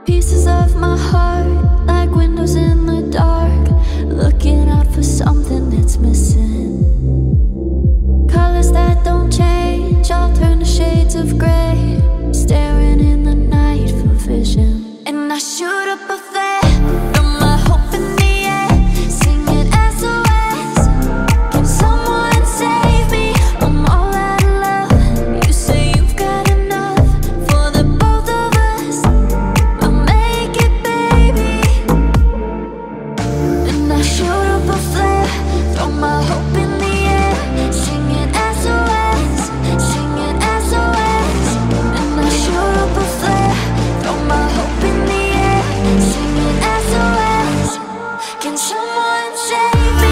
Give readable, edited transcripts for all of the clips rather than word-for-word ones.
Pieces of my heart, like windows in the dark, looking out for something that's missing. Colors that don't change, all turn to shades of gray, staring in the night for vision. And I shoot up a flare, throw my hope in the air, singing SOS. Can someone save me? I'm all out of love. You say you've got enough for the both of us. I'll make it, baby. And I shoot up a flare, throw my hope in the air, singing SOS, singing SOS. And I shoot up a flare, throw my hope in the air, singing SOS. Can someone save me?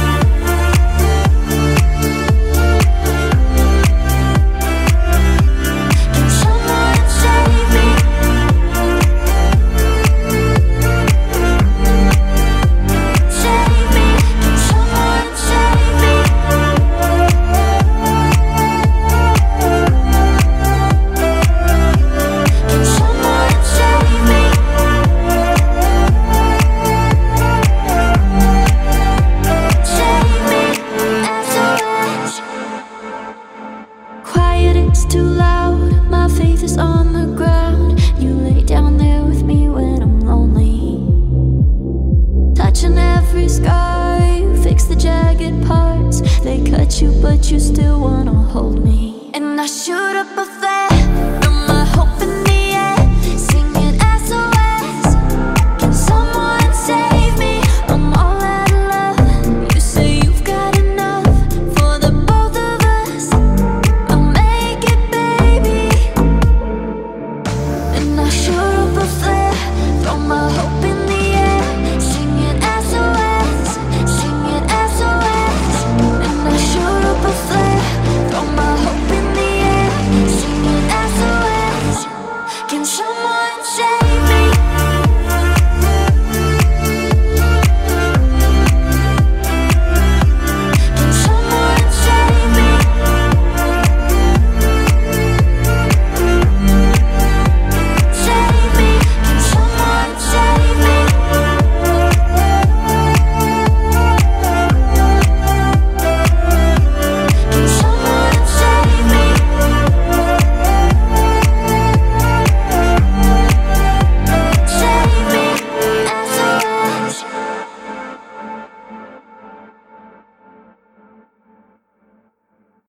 Can someone save me? Save me. Can someone save me? Can someone save me? Save me, SOS. Quiet, it's too loud. My faith is on the ground. You lay down there with me when I'm lonely, touching every scar. You fix the jagged parts. They cut you, but you still wanna hold me. And I shoot up a flare,